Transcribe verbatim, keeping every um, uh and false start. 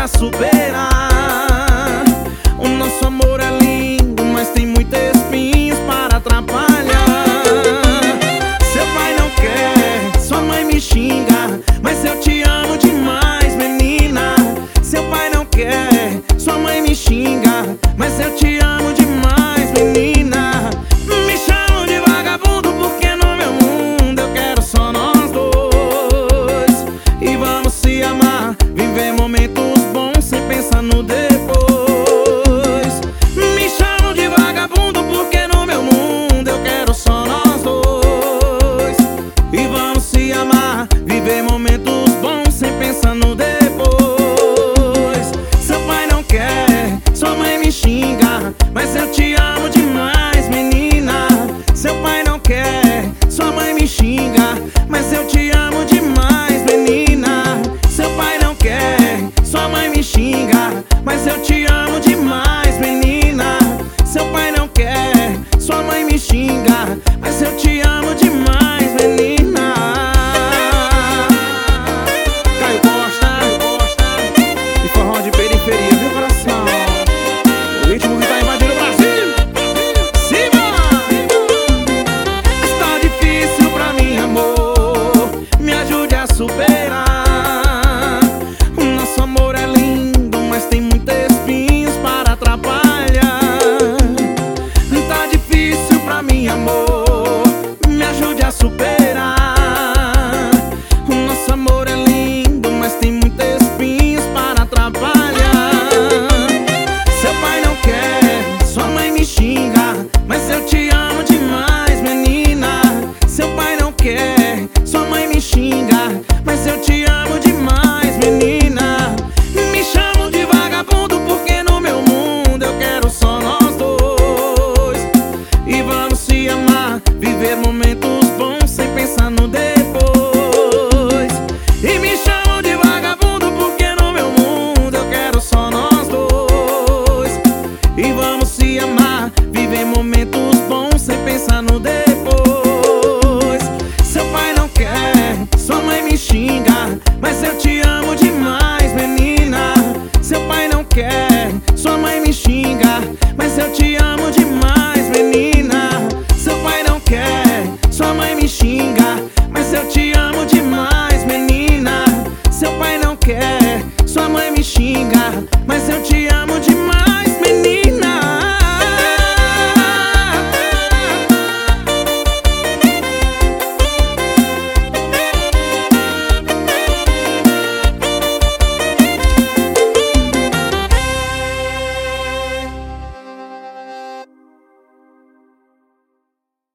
a superar. O nosso amor é lindo, mas tem muitos espinhos para atrapalhar. Seu pai não quer, sua mãe me xinga, mas eu te amo demais, menina. Seu pai não quer, sua mãe me xinga, mas eu te amo demais, menina. Me chamam de vagabundo porque no meu mundo eu quero só nós dois. E vamos se amar, viver momentos bons sem pensar no depois. Me chamam de vagabundo porque no meu mundo eu quero só nós dois. E vamos se amar, viver momentos bons sem pensar no depois. Seu pai não quer, sua mãe me xinga, mas eu te amo demais, menina. Seu pai não quer, sua mãe me xinga, mas eu te amo demais, menina. Seu pai não quer, sua mãe me xinga, mas eu te amo demais, menina. Seu pai não quer, sua mãe me xinga, mas eu te amo demais, menina. Caio Costa, e forró de periferia, viu, coração? O ritmo que tá invadindo o Brasil. Cima! Está difícil pra mim, amor, me ajude a superar. O nosso amor é lindo, mas tem muitos espinhos para atrapalhar. Tá difícil pra mim, amor, me ajude a superar. O nosso amor é lindo, mas tem muitos espinhos para atrapalhar. Seu pai não quer, sua mãe me xinga, mas eu te amo demais, menina. Seu pai não quer, sua mãe me xinga, mas eu te amo demais, menina. Me chamam de vagabundo porque no meu mundo eu quero só nós dois. E vamos se amar, viver momentos bons sem pensar no depois. E me chamam de vagabundo porque no meu mundo eu quero só nós dois. E vamos se amar, viver momentos bons sem pensar no depois. Seu pai não quer, sua mãe me xinga, mas eu te amo demais, menina. Seu pai não quer, sua mãe me xinga, mas eu te amo demais, menina. Seu pai não quer, sua mãe me xinga, mas eu te amo demais, menina. Seu pai não quer,